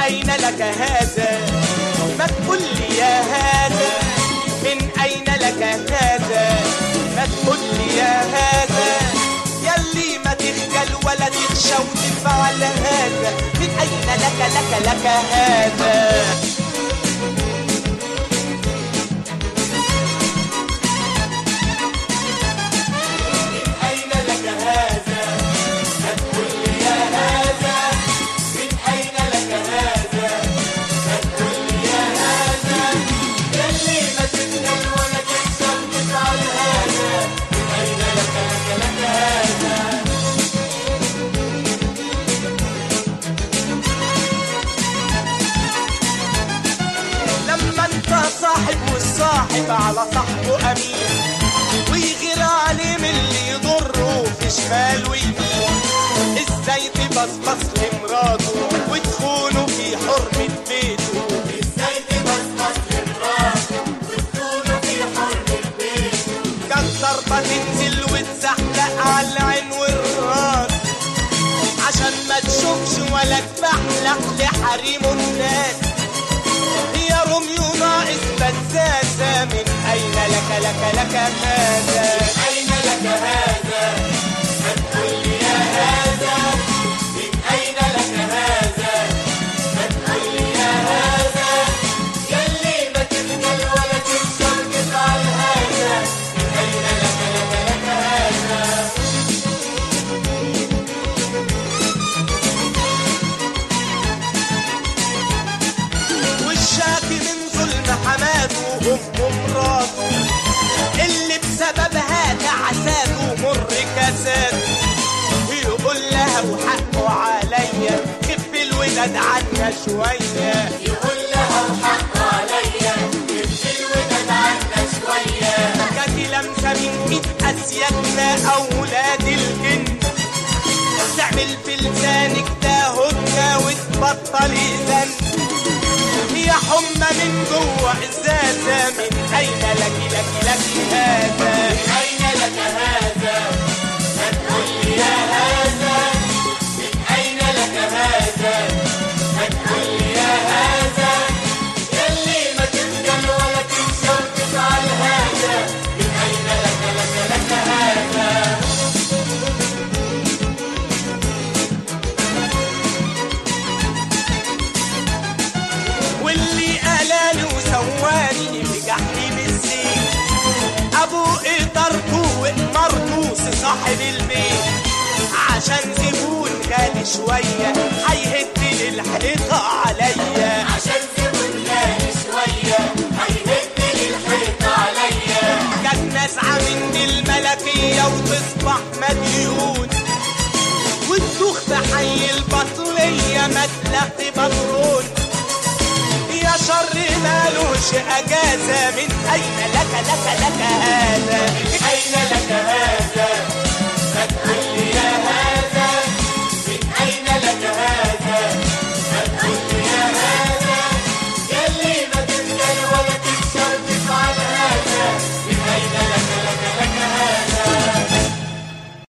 أين لك هذا؟ ما تقول لي يا هذا، من أين لك هذا؟ ما تقول لي يا هذا، يلي ما تخجل ولا تخشى وتفعل هذا، من أين لك هذا؟ صاحب والصاحب على صاحبه أمين، ويغير عليه من اللي يضره في شمال ويمين. ازاي تبصبص لمراته وتخونه في حرمة بيته؟ ازاي تبصبص لمراته وتخونه في حرمة بيته؟ كان ضربة تنزل وتزحلق على العين والراس، عشان ما تشوفش ولا تبحلق لحريمه الناس. يا روميو ناقص بزازة، من أين لك هذا؟ أين لك هذا؟ ما تقول لي يا هذا، من أين لك هذا؟ ما تقول لي يا هذا، يلي ما تخجل ولا تكسر تفعل هذا، من أين لك هذا؟ والشاكي من ظلم حماته وأمه مراته، اللي بسببها تعساته مر كاساته. يقول لها وحقه عليا، خف الوداد عنا شوية. يقول لها وحقه عليا، خف الوداد عنا شوية. كانت لمسة من إيد أسيادنا أولاد الجن، تعمل في لسانك ده هدنة وتبطل إذن. يا حمى من جوه ازازه، من اين لك هذا؟ من اين لك هذا؟ ما تقول لي يا هذا، من اين لك هذا؟ ما تقول لي يا هذا، يلي ما تخجل ولا تنسى وتفعل هذا، من اين لك هذا؟ واللي قالاني وسواني في جحيم الزين، ابوه طرته ومرته صاحب البيت. عشان زبون غالي شويه هيهد للحيطه عليا، عشان زبون غالي شويه هيهد للحيطه عليا. كانت نازعه من الملكيه وتصبح مديون، وتدوخ في حي البطليه ما تلاقي بطرون. يا شر مالوش اجازه، من اين لك هذا؟ من اين لك هذا؟